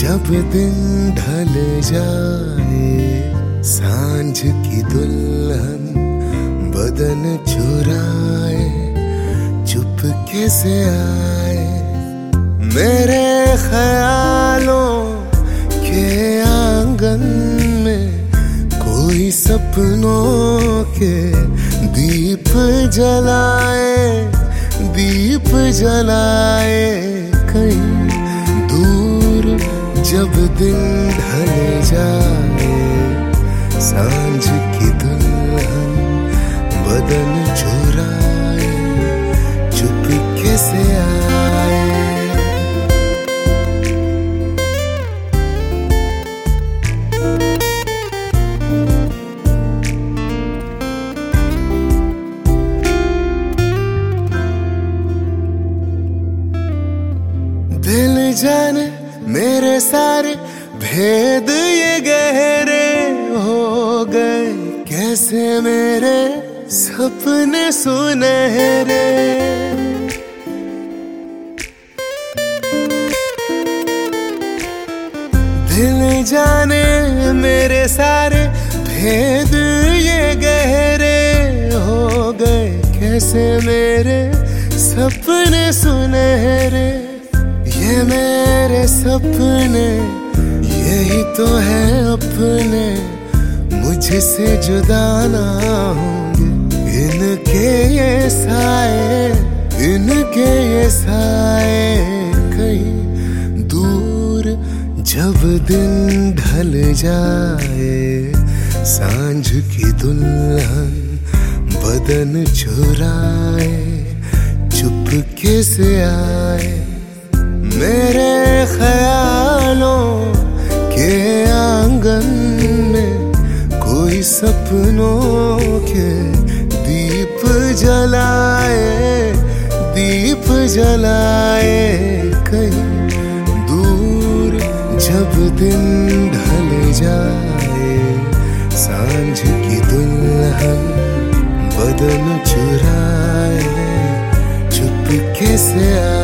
जब दिन ढल जाए, सांझ की दुल्हन बदन चुराए, चुपके से आए मेरे ख्यालों के आंगन में। कोई सपनों के दीप जलाए, दीप जलाए कहीं दूर। जब दिन ढल जाए, सांझ की दुल्हन बदन चुराए, चुपके से आए। दिल जाने मेरे सारे भेद ये गहरे हो गए, कैसे मेरे सपने सुनहरे। दिल जाने मेरे सारे भेद ये गहरे हो गए, कैसे मेरे सपने सुनहरे। ये मेरे सपने यही तो है अपने, मुझसे जुदा ना होंगे इनके ये साए, इनके ये साए कहीं दूर। जब दिन ढल जाए, सांझ की दुल्हन बदन चुराए, चुपके से आए मेरे ख्यालों के आंगन में। कोई सपनों के दीप जलाए, दीप जलाए कहीं दूर। जब दिन ढल जाए, सांझ की दुल्हन बदन चुराए, चुपके से